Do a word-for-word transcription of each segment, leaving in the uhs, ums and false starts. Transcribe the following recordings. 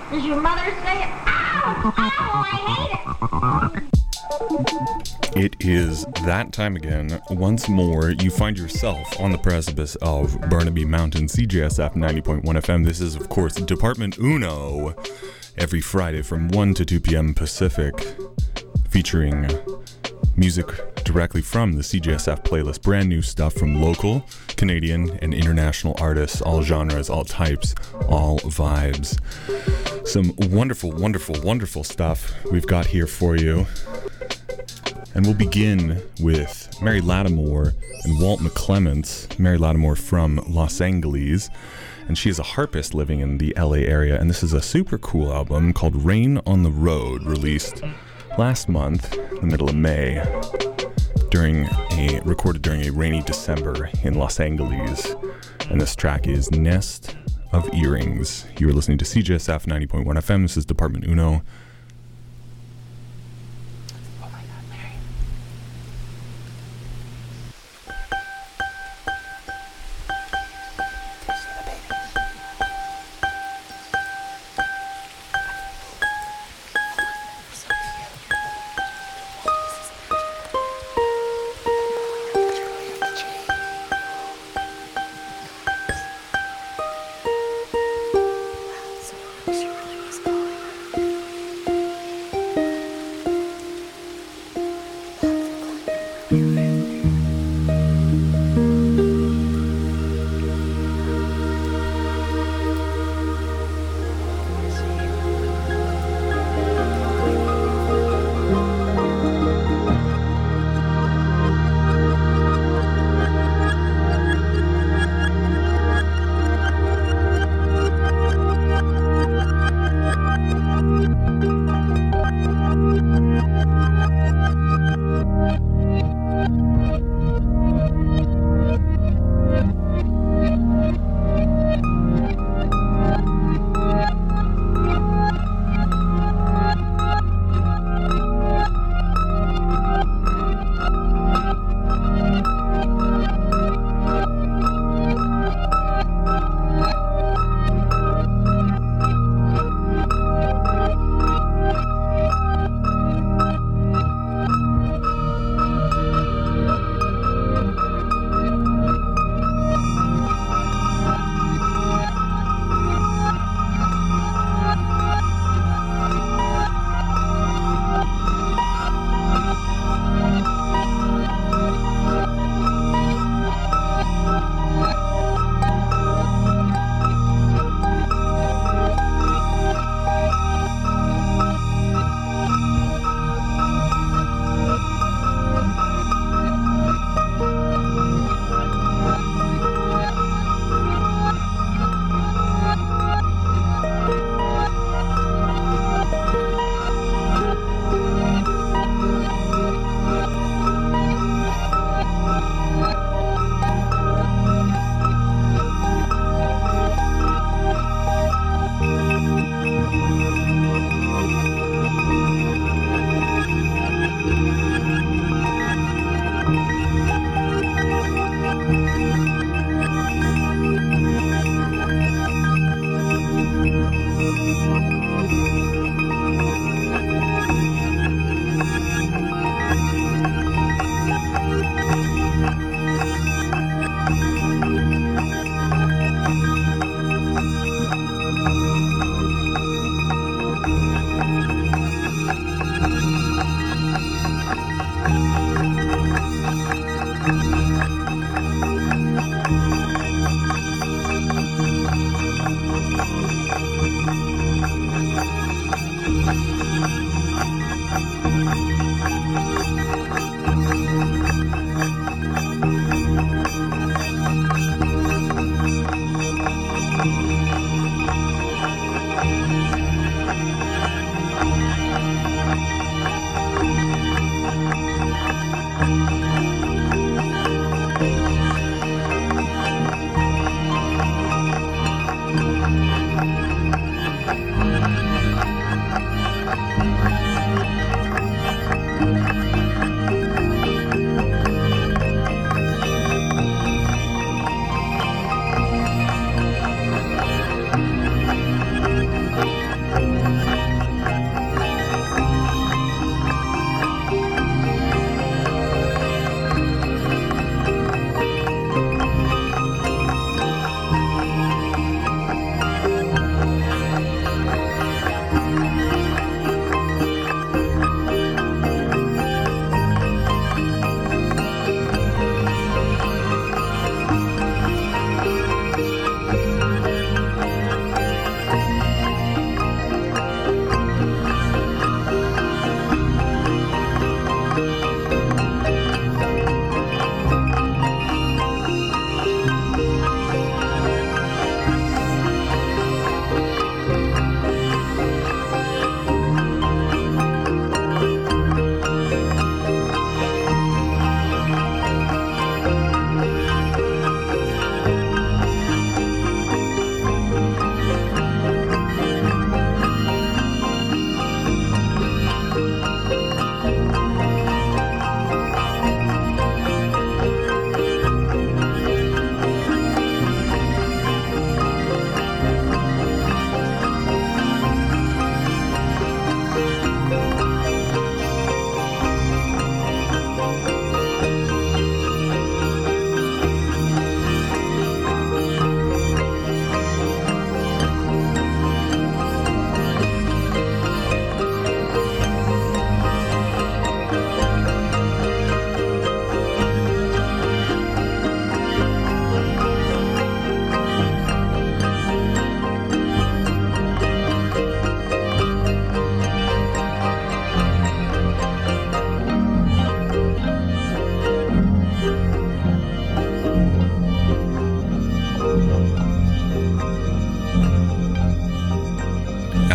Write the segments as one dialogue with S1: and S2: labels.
S1: Does your mother say it? Ow! Ow! I hate it!
S2: It is that time again. Once more, you find yourself on the precipice of Burnaby Mountain, C J S F ninety point one F M. This is, of course, Department Uno, every Friday from one to two p.m. Pacific, featuring music directly from the C J S F playlist. Brand new stuff from local, Canadian, and international artists, all genres, all types, all vibes. Some wonderful, wonderful, wonderful stuff we've got here for you. And we'll begin with Mary Lattimore and Walt McClements. Mary Lattimore from Los Angeles, and she is a harpist living in the L A area, and this is a super cool album called Rain on the Road, released last month, in the middle of May, during a recorded during a rainy December in Los Angeles. And this track is Nest of Earrings. You're listening to C J S F ninety point one F M. This is Department Uno.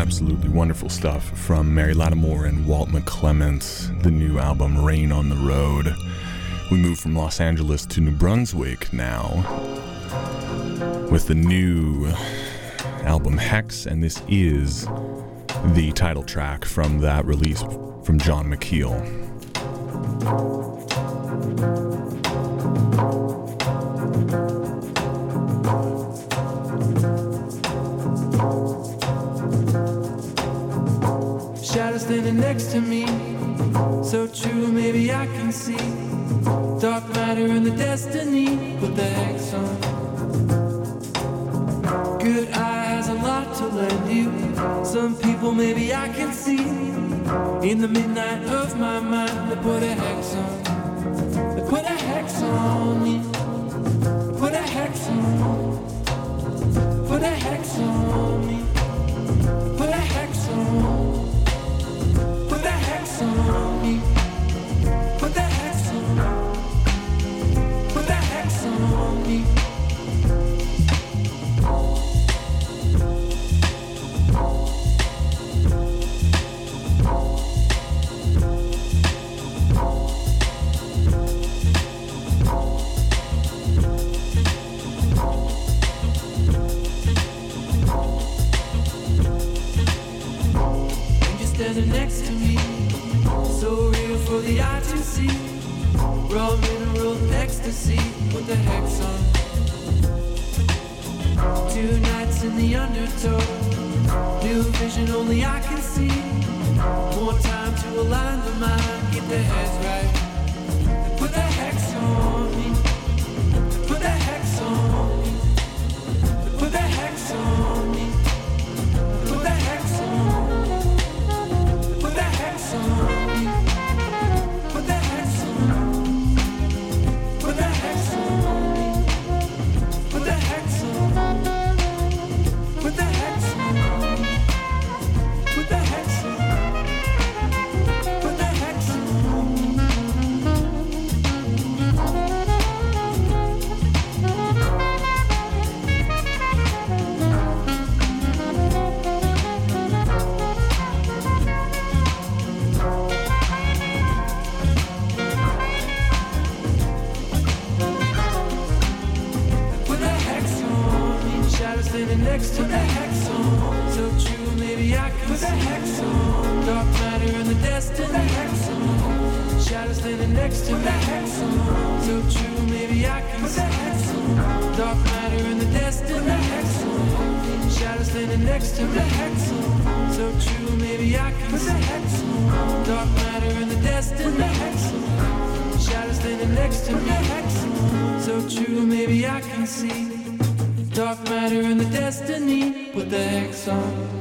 S2: Absolutely wonderful stuff from Mary Lattimore and Walt McClement, the new album Rain on the Road. We move from Los Angeles to New Brunswick now with the new album Hex, and this is the title track from that release from John McKeel.
S3: Shadow standing next to me, so true, maybe I can see dark matter in the destiny. Put the hex on. Good eye has a lot to lend you. Some people maybe I can see in the midnight of my mind. They put a hex on. They put a hex on me. They put a hex on. Put a hex on me. Put a hex on. Put the hex on me. Put the hex on. Put the hex on me. Standing next to me, so real for the eye to see. Raw mineral ecstasy, put the hex on. Two nights in the undertow, new vision only I can see. More time to align the mind, get the heads right. Put the hex on me. Put the hex on me. Put the hex on me. Put the hex on me. Put the hex on me. Put the hex on me. Put the hex on me. Put the hex on me. Put the hex on me. Put the hex on me. Put the hex on me. Standing next to the hex on. So true, maybe I can put the hex on. Dark matter in the destiny. Put the hex on. Shadow standing next to the hex on. So true, maybe I can put the hex on. Dark matter in the destiny. Put the hex on. Shadow standing next to the hex on. So true, maybe I can put the hex on. Dark matter in the destiny. Put the hex on. Shadow standing next to the hex on. So true, maybe I can see dark matter in the destiny, put the hex on.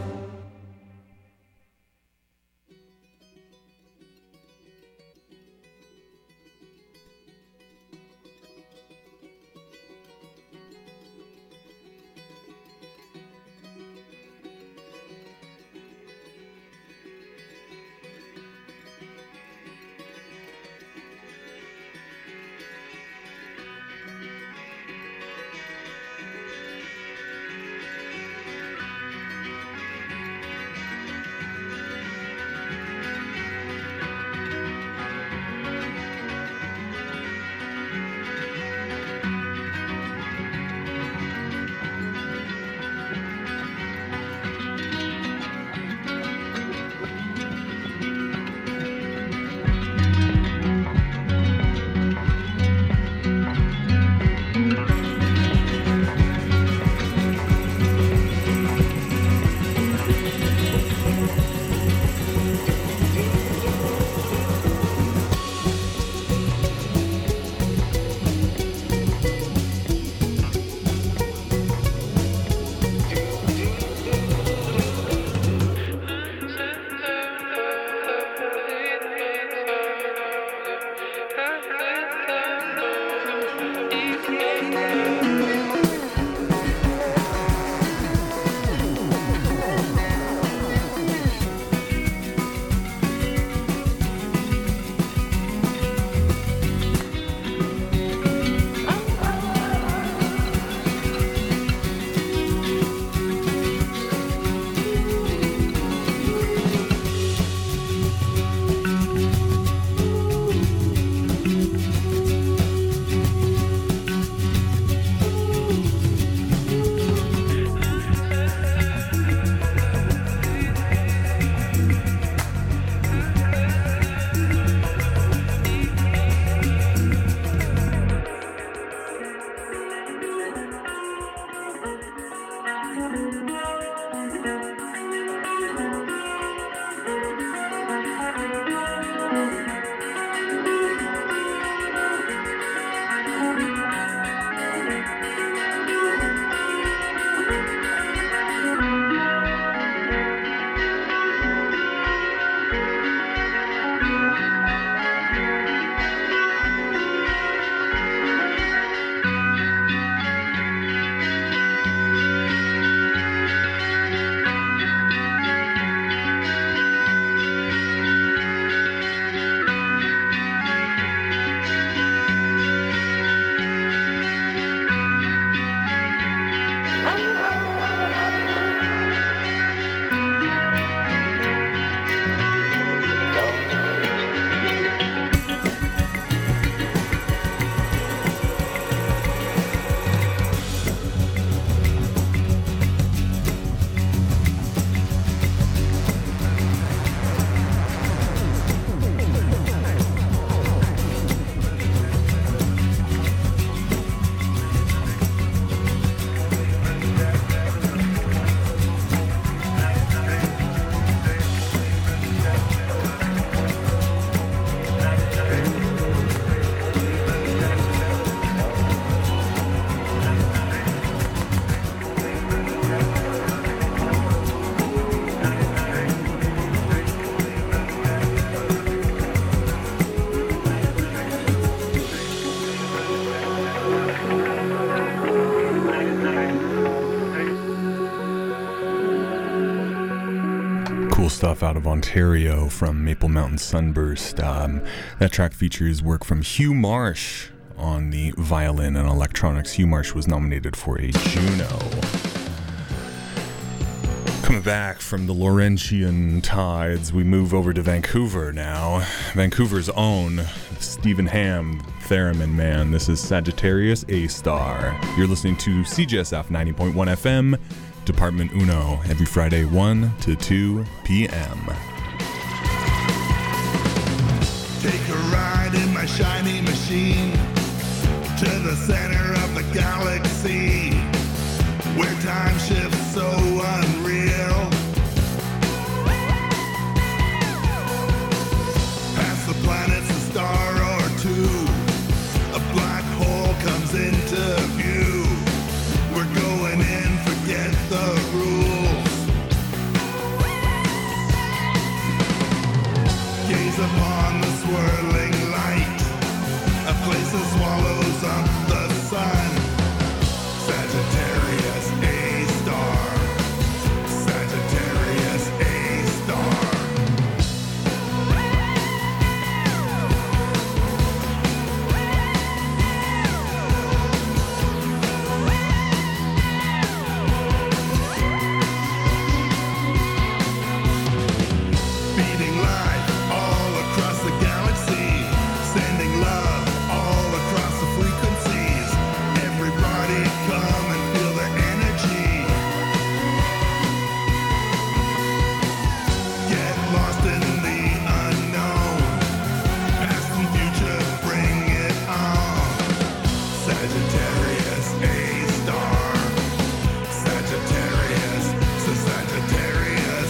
S2: cool stuff out of Ontario from Maple Mountain Sunburst. Um, that track features work from Hugh Marsh on the violin and electronics. Hugh Marsh was nominated for a Juno. Coming back from the Laurentian tides, we move over to Vancouver now. Vancouver's own Stephen Hamm, theremin man. This is Sagittarius A-Star. You're listening to C G S F ninety point one F M, Department Uno, every Friday one to two p.m.
S4: Take a ride in my shiny machine to the center of the galaxy, where time shifts so unreal. Past the planets, a star or two, a black hole comes into view. We're going in, forget the rules. Gaze upon the swirling light, a place that swallows up the sun. Sagittarius A-Star, Sagittarius A-Star. Beating life all across the galaxy, sending love all across the frequencies. Everybody come and feel the energy. Get lost in the unknown. Past and future, bring it on. Sagittarius A-Star. Sagittarius, so Sagittarius.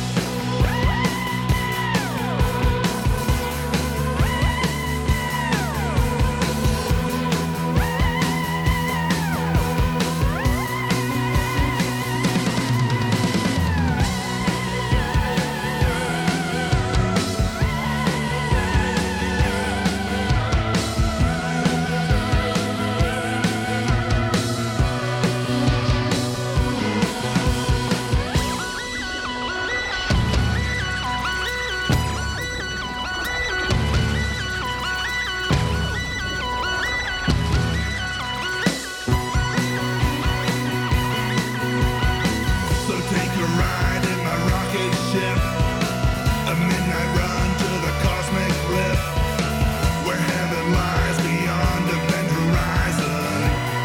S4: So take a ride in my rocket ship, a midnight run to the cosmic cliff, where heaven lies beyond event horizon.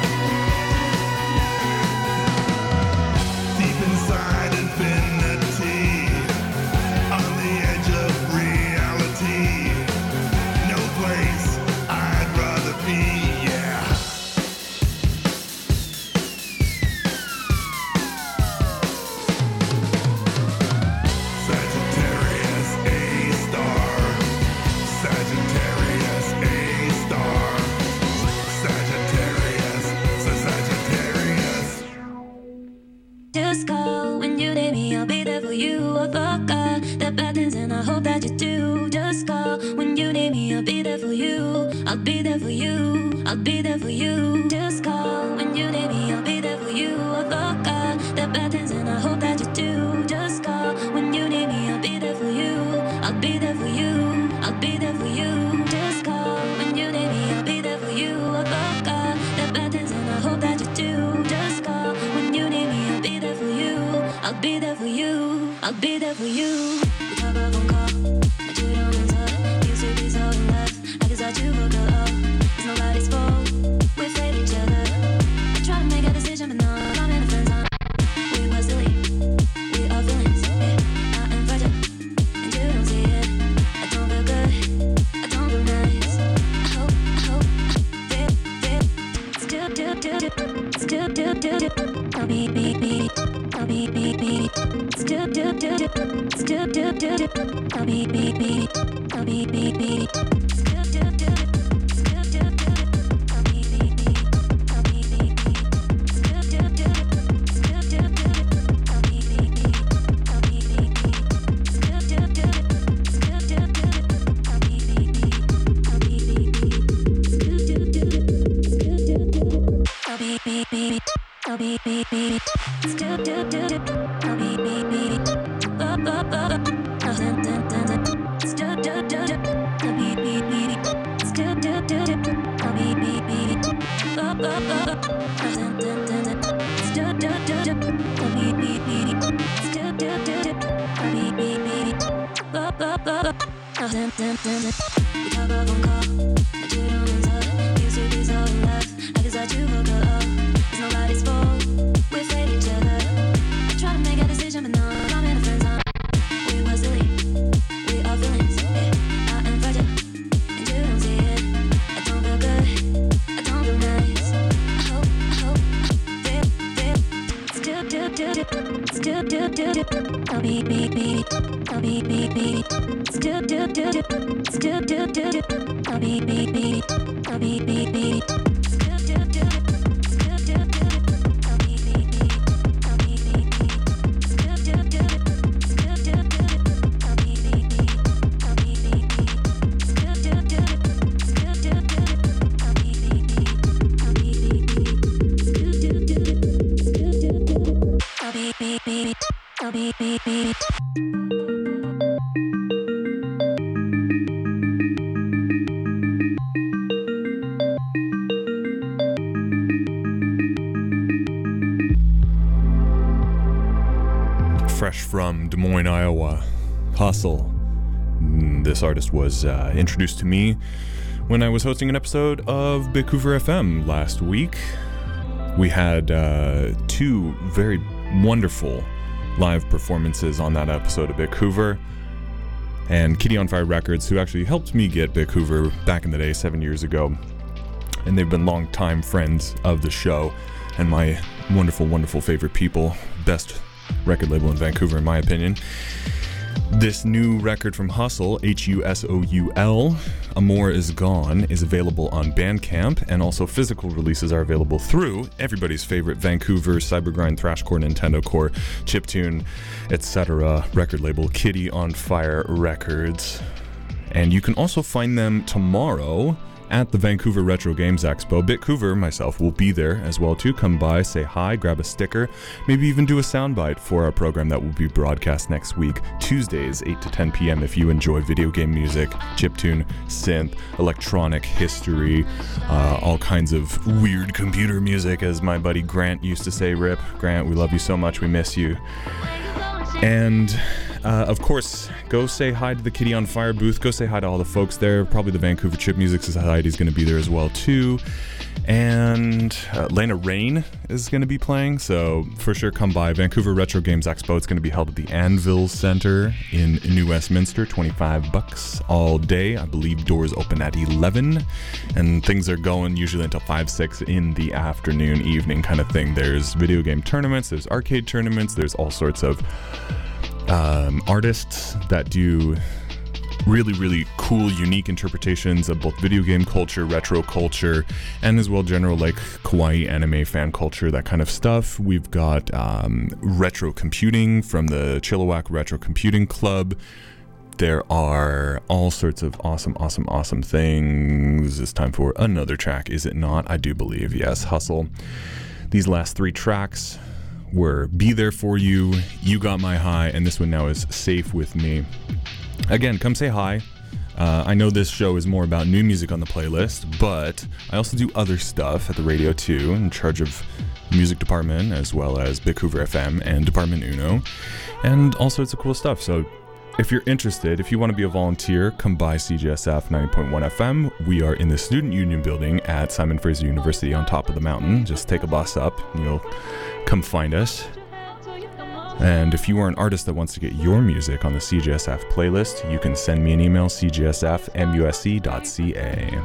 S4: Deep inside infinity, on the edge of reality, no place I'd rather be, yeah. Sagittarius A-Star, Sagittarius A-Star, Sagittarius, so Sagittarius.
S5: Just call when you need me, I'll be there for you. I forgot the bad things and I hope that you do. Just call when you need me, I'll be there for you. I'll be there for you. I'll be there for you. Just call when you need me, I'll be there for you. I forgot the bad things and I hope that you do. Just call when you need me, I'll be there for you. I'll be there for you. I'll be there for you. Just call when you need me, I'll be there for you. I forgot the bad things and I hope that you do. Just call when you need me, I'll be there for you. I'll be there for you. I'll be there for you. We talk about phone call, but you don't answer. Used to be so in love, I guess that you woke up. It's nobody's fault. We fade each other. I try to make a decision, but no, I'm in a friend zone. We were silly. We are feelings. Yeah, I am fragile, and you don't see it. I don't feel good. I don't feel nice. I hope, I hope, feel, feel. Still, do, do, do. Still, do, do, do. I'll be, be, be. I'll be, be, be. Still, do, do, do. Still, do, do, do. I'll be, be, be. I'll be, be, be. Still, do, do, do. Still, do, do, do. I'll be, be, be. I'll be, be, be. Still, do, do, do. Still, do, do, do. I'll be, be, be. I'll be, be, be. Still, do, do, do. Still, do, do, do. I'll be, be, be. I'll be, be, be. Still, do, do, do. Still, do, do, do. I'll be, be, be. I'll be, be, be. Still, do, do, do. I'll be, be, be. Up, up, up, up.
S2: Fresh from Des Moines, Iowa, Hustle. This artist was uh, introduced to me when I was hosting an episode of Big Hoover F M last week. We had uh, two very wonderful live performances on that episode of Big Hoover. And Kitty on Fire Records, who actually helped me get Big Hoover back in the day, seven years ago. And they've been longtime friends of the show and my wonderful, wonderful favorite people. Best record label in Vancouver, in my opinion. This new record from Hustle, H U S O U L, Amor Is Gone, is available on Bandcamp, and also physical releases are available through everybody's favorite Vancouver Cybergrind, Thrashcore, Nintendo Core, Chiptune, et cetera record label, Kitty on Fire Records. And you can also find them tomorrow at the Vancouver Retro Games Expo. Bitcouver, myself, will be there as well too. Come by, say hi, grab a sticker, maybe even do a soundbite for our program that will be broadcast next week, Tuesdays, eight to ten p.m. if you enjoy video game music, chiptune, synth, electronic history, uh, all kinds of weird computer music, as my buddy Grant used to say. Rip, Grant, we love you so much, we miss you. And Uh, of course, go say hi to the Kitty on Fire booth. Go say hi to all the folks there. Probably the Vancouver Chip Music Society is going to be there as well, too. And uh, Lena Rain is going to be playing, so for sure come by. Vancouver Retro Games Expo. It's going to be held at the Anvil Center in New Westminster. twenty-five bucks all day. I believe doors open at eleven, and things are going usually until five, six in the afternoon, evening kind of thing. There's video game tournaments, there's arcade tournaments, there's all sorts of Um, artists that do really, really cool, unique interpretations of both video game culture, retro culture, and as well general like kawaii anime fan culture, that kind of stuff. We've got um, retro computing from the Chilliwack Retro Computing Club. There are all sorts of awesome, awesome, awesome things. It's time for another track, is it not? I do believe, yes. Hustle. These last three tracks were Be There For You, You Got My High, and this one now is Safe With Me. Again, come say hi. Uh, I know this show is more about new music on the playlist, but I also do other stuff at the radio too, in charge of music department as well as Big Hoover F M and Department Uno, and all sorts of cool stuff. So if you're interested, if you want to be a volunteer, come by C J S F ninety point one F M. We are in the Student Union building at Simon Fraser University on top of the mountain. Just take a bus up and you'll come find us. And if you are an artist that wants to get your music on the C J S F playlist, you can send me an email, c j s f m u s c dot c a.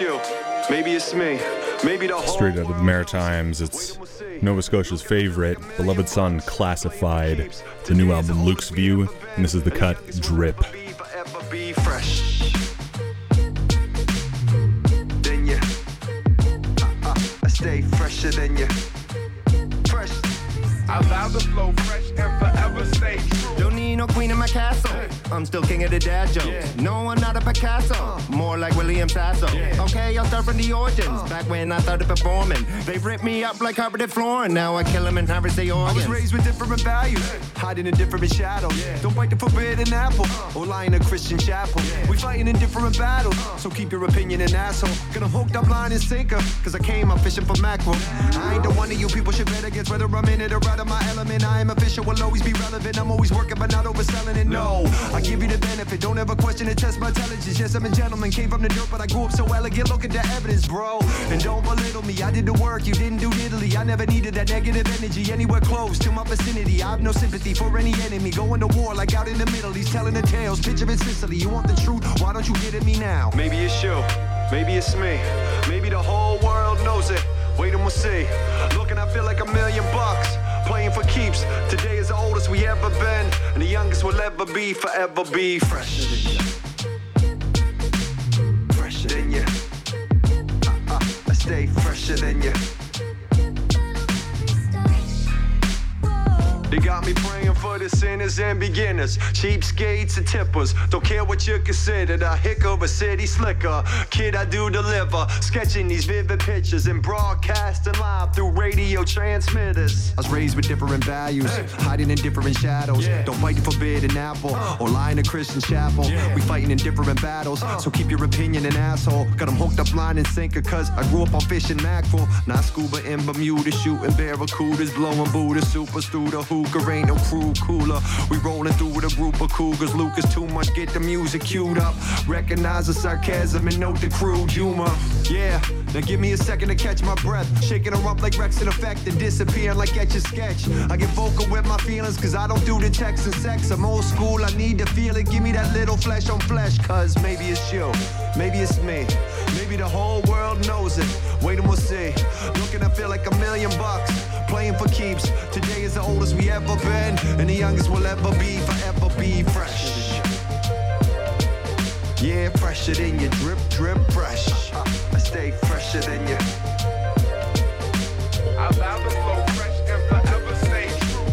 S6: you, maybe it's me, maybe the whole
S2: Straight out of the Maritimes, it's Nova Scotia's favorite, beloved son, Classified. The new album, Luke's View, and this is the cut, Drip.
S6: Forever be fresh. Then you, uh, uh, I stay fresher than you. Fresh.
S4: I allow the flow fresh and forever stay true.
S7: Don't need no queen in my castle. I'm still king of the dad jokes.
S4: Yeah.
S7: No, I'm not a Picasso. More like William Sasso.
S4: Yeah.
S7: Okay, I'll start from the origins. Back when I started performing, they ripped me up like carpeted flooring. Now I kill them and harvest their
S6: I was
S7: organs.
S6: raised with different values, hiding in different shadows. Don't bite the forbidden apple, or lie in a Christian chapel. We fighting in different battles, so keep your opinion an asshole. Get 'em hooked up, line and sinker, cause I came up fishing for mackerel. I ain't the one of you people should bet against, whether I'm in it or out of my element. I am official, will always be relevant. I'm always working, but not overselling it. No, I give you the benefit, don't ever question it, test my intelligence. Yes, I'm a gentleman, came from the dirt, but I grew up so elegant. Look at the evidence, bro, and don't belittle me. I did the work, you didn't do diddly. I never needed that negative energy anywhere close to my vicinity. I have no sympathy for any enemy. Going to war like out in the Middle East, telling the tales. Picture in Sicily. You want the truth? Why don't you get at me now? Maybe it's you. Maybe it's me. Maybe the whole world knows it. Wait and we'll see. Looking, I feel like a million bucks. Playing for keeps. Today is the oldest we ever been, and the youngest we'll ever be. Forever be fresher than you. Fresher than you. Uh, uh, I stay fresher than you. They got me praying for the sinners and beginners, cheapskates and tippers. Don't care what you consider, the hick of a city slicker. Kid, I do deliver, sketching these vivid pictures and broadcasting live through radio transmitters. I was raised with different values, hiding in different shadows. Don't bite the forbidden apple, or lie in a Christian chapel. We fighting in different battles, so keep your opinion an asshole. Got 'em hooked up, line and sinker, cause I grew up on fishing mackerel. Not scuba in Bermuda, shooting barracudas, blowing Buddha, super through the hookah. Ain't no crew cooler. We rolling through with a group of cougars. Lucas too much, get the music queued up. Recognize the sarcasm and note the crude humor. Yeah, now give me a second to catch my breath. Shaking her up like Rex in effect and disappearing like Etch a Sketch. I get vocal with my feelings cause I don't do the text and sex. I'm old school, I need to feel it. Give me that little flesh on flesh, cause maybe it's you, maybe it's me. Maybe the whole world knows it. Wait and we'll see. Looking, I feel like a million bucks. Playing for keeps. Today is the oldest we ever been, and the youngest we'll ever be. Forever be fresh. Yeah, fresher than you. Drip, drip, fresh. I stay fresher than you.
S4: I allow the flow fresh and forever stay true.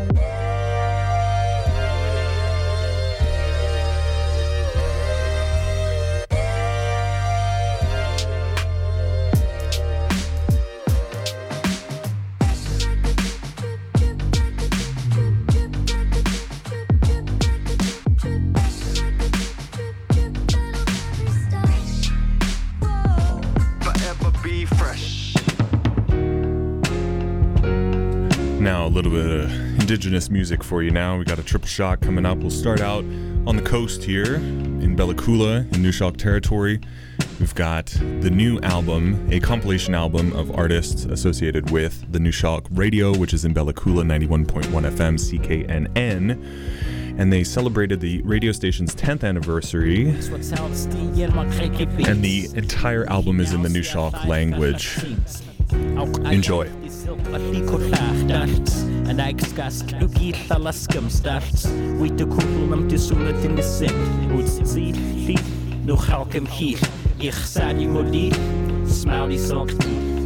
S2: Now a little bit of indigenous music for you now. We got a triple shot coming up. We'll start out on the coast here in Bella Coola in Nushalk territory. We've got the new album, a compilation album of artists associated with the Nushalk Radio, which is in Bella Coola, ninety-one point one F M, C K N N. And they celebrated the radio station's tenth anniversary. And the entire album is in the Nushalk language. Enjoy.
S8: En aikskast lukilla laskamstarts Witu kulunam tisulat in the set Utsitsi, nu halkem hier Ich sadi modi Smaudi sok